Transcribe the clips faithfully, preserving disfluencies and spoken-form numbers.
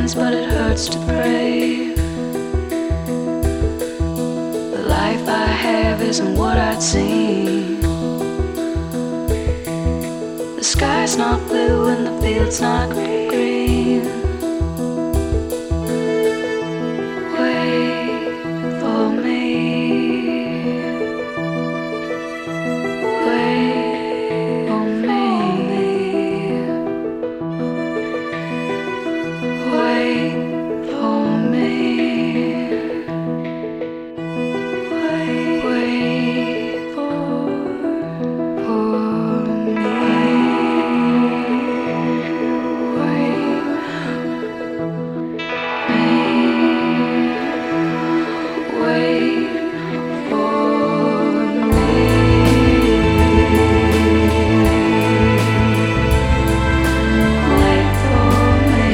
minds, but it hurts to pray. The life I have isn't what I'd seen. The sky's not blue and the field's not green. Wait for me. Wait for me. Wait for me. Wait, wait for, for me. Wait me. Wait for me. Wait for me.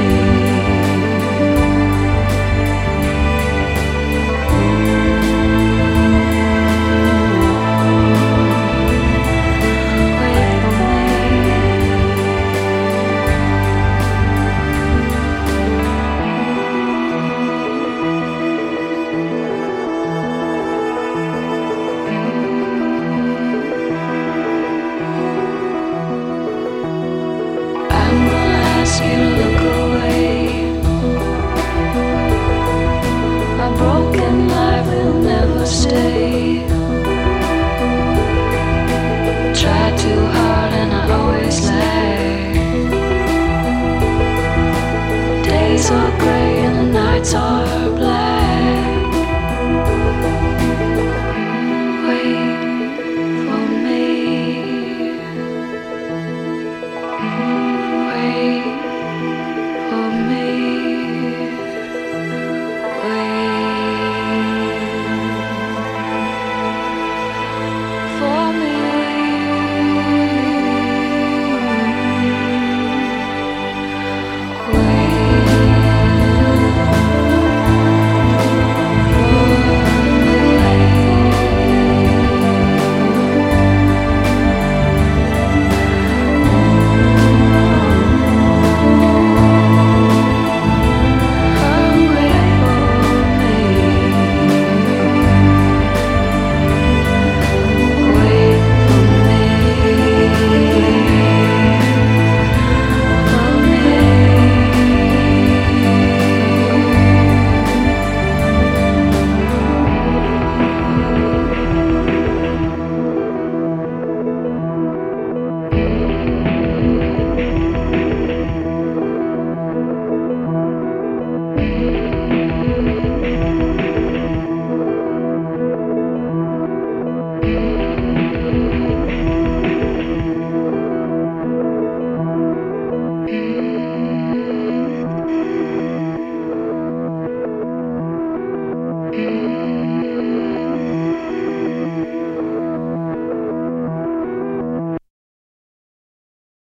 Wait for I'm gonna ask you to look away. A broken life will never stay. Try too hard and I always lag. Days are gray and the nights are